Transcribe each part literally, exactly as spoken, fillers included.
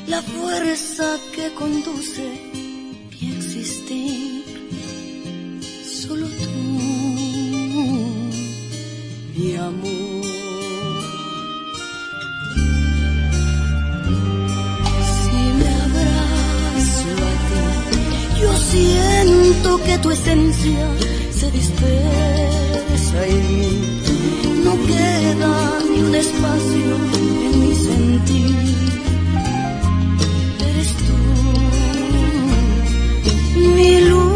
la fuerza que conduce mi existir. Solo tú, mi amor. Si me abrazo a ti, yo siento que tu esencia se dispersa en mí. No queda ni un espacio en mi sentir. Eres tú, mi luz.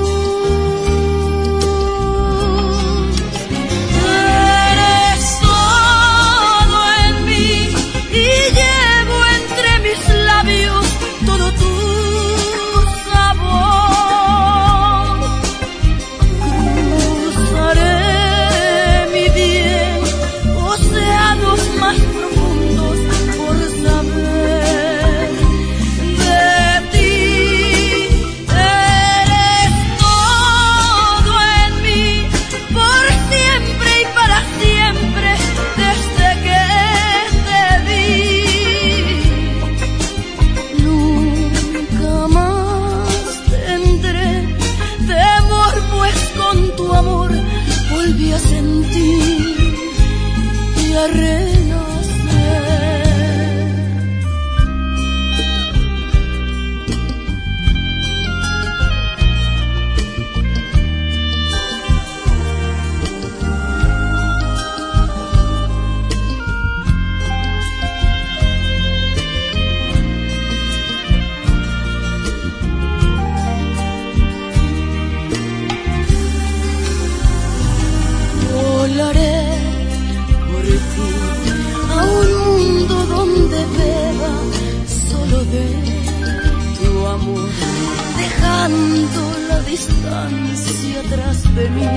Distancia atrás de mí,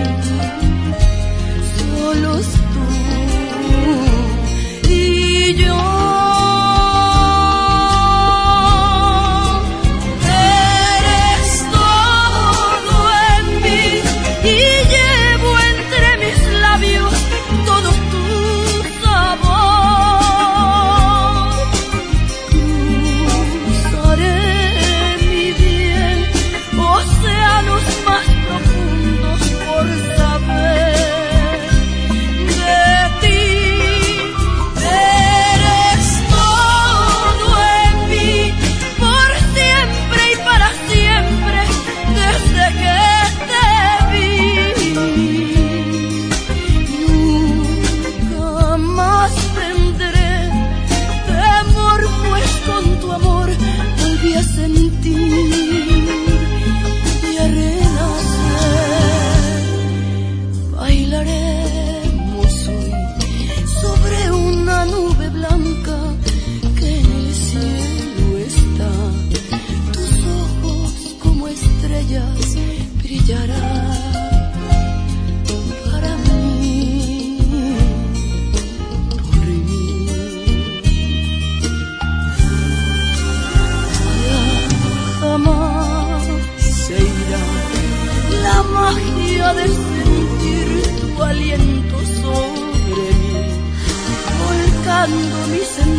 solo tú y yo. Eres todo en mí y llevo entre mis labios todo tu sabor. Cruzaré mi bien océanos más profundos por saber de ti. Eres todo en mí, por siempre y para siempre, desde que te vi. Nunca más tendré temor, pues con tu amor volví a sentir. Bailaremos hoy sobre una nube blanca que en el cielo está. Tus ojos como estrellas brillarán para mí, por mí. Ya jamás se irá la magia de sentir tu aliento sobre mí, volcando mis sentimientos